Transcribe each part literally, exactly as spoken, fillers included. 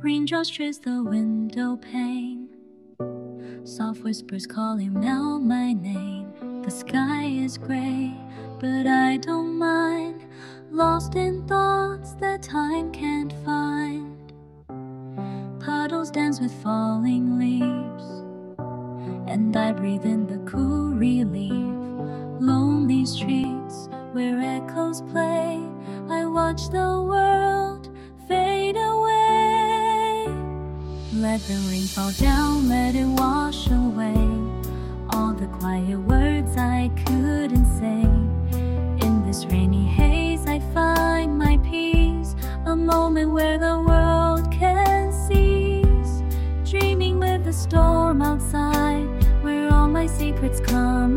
Raindrops trace the window pane, soft whispers calling out my name. The sky is gray, but I don't mind, lost in thoughts that time can't find. Puddles dance with falling leaves, and I breathe in the cool relief. Lonely streets where echoes play, I watch the world fade away. Let the rain fall down, let it wash away all the quiet words I couldn't say. In this rainy haze I find my peace, a moment where the world can cease. Dreaming with the storm outside, where all my secrets come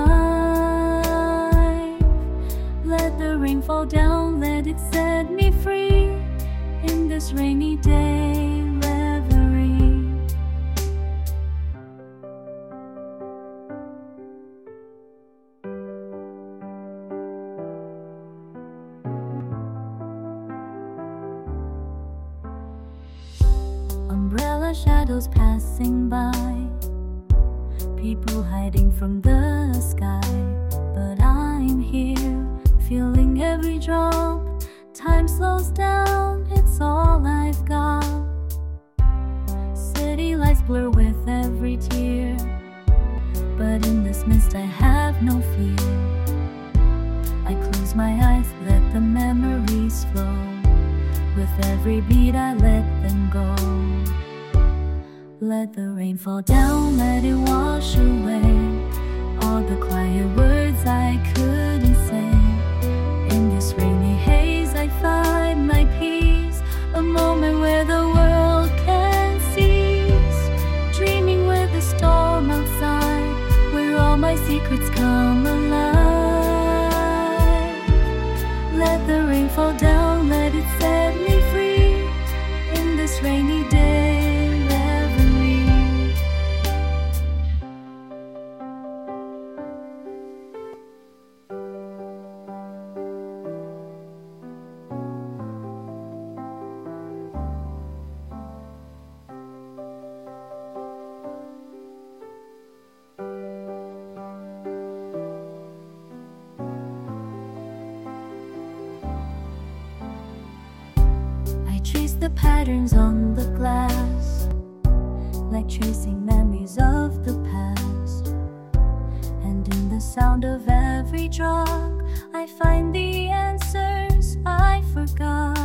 alive. Let the rain fall down, let it set me free in this rainy day reverie. Umbrella shadows passing by, people hiding from the sky. But I'm here, feeling every drop. Time slows down, it's all I've got. City lights blur with every tear, but in this mist I have no fear. I close my eyes, let the memories flow. With every beat I let them go. Let the rain fall down, let it wash away all the quiet words I couldn't say. In this rainy haze I find my peace, a moment where the world can cease. Dreaming with the storm outside, where all my secrets come alive. Let the rain fall down, let it set me free in this rainy day. Trace the patterns on the glass, like tracing memories of the past. And in the sound of every drop, I find the answers I forgot.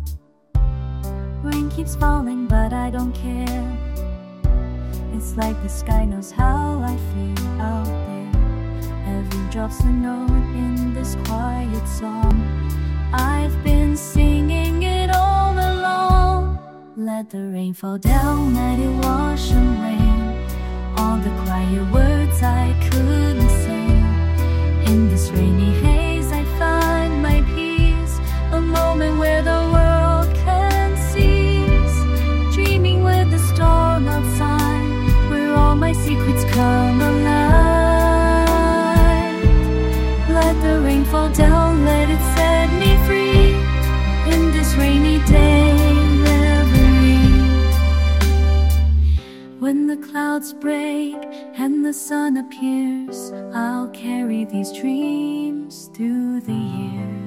Rain keeps falling, but I don't care. It's like the sky knows how I feel out there. Every drop's a note in this quiet song. I've been singing it all along. Let the rain fall down, let it wash away all the quiet words I couldn't say. In this rainy haze I find my peace, a moment where the world can cease. Dreaming with the storm outside, where all my secrets come alive. Let the rain fall down, let it set me free in this rainy day reverie. When the clouds break and the sun appears, I'll carry these dreams through the years.